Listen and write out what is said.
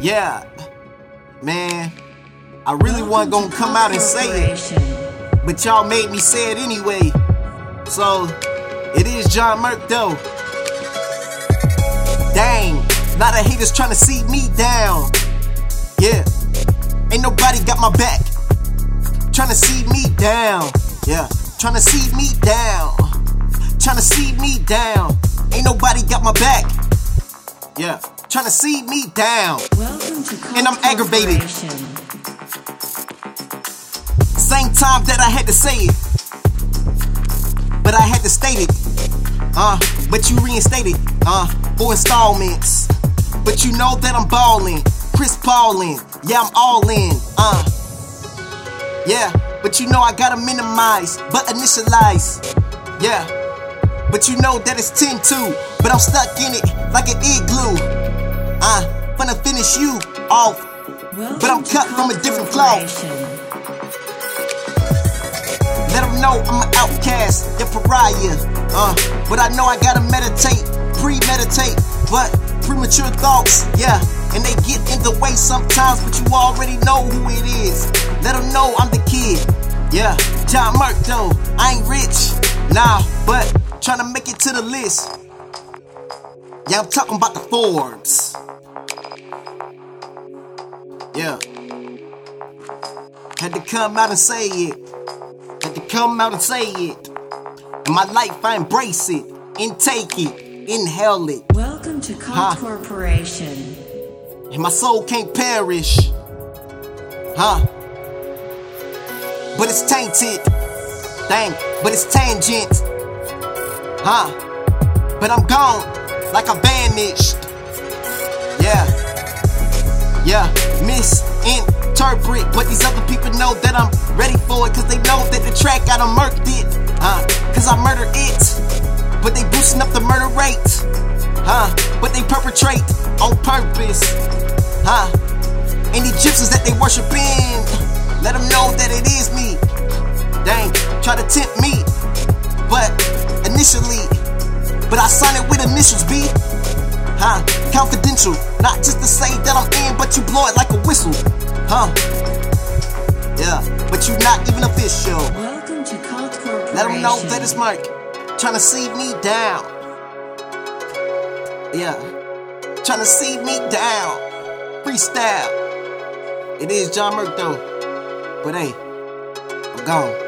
Yeah, man, I really wasn't gonna come out and say it, but y'all made me say it anyway. So, it is John Merk though. Dang, lot of haters trying to see me down. Yeah, ain't nobody got my back. Trying to see me down. Yeah, trying to see me down. Trying to see me down. Ain't nobody got my back. Yeah, trying to see me down. And I'm aggravated. Same time that I had to say it, but I had to state it. But you reinstated. For installments. But you know that I'm ballin'. Chris Paulin. Yeah, I'm all in. Yeah, but you know I gotta minimize, but initialize. Yeah, but you know that it's 10-2, but I'm stuck in it like an igloo. Finna finish you off, but I'm cut from a different cloth. Let them know I'm an outcast, your pariah. But I know I gotta meditate, premeditate, but premature thoughts, yeah. And they get in the way sometimes, but you already know who it is. Let them know I'm the kid, yeah. John Merk though, I ain't rich, nah, but trying to make it to the list. Yeah, I'm talking about the Forbes. Yeah. Had to come out and say it. Had to come out and say it. In my life I embrace it, intake it, inhale it. Welcome to Cult Corporation. And my soul can't perish. But it's tainted. Dang, but it's tangent. But I'm gone, like I vanished. Yeah, misinterpret. But these other people know that I'm ready for it, cause they know that the track I done murked it. Cause I murder it. But they boosting up the murder rate. But they perpetrate on purpose. And the Egyptians that they worshiping, let them know that it is me. Dang, try to tempt me, but initially, but I sign it with initials, B. Confidential, not just to say that I'm in, but you blow it like a whistle. Yeah, but you not even official. Welcome to Cult Corporation. Let them know that it's Merk, trying to see me down. Yeah, trying to see me down. Freestyle. It is John Merk though, but hey, I'm gone.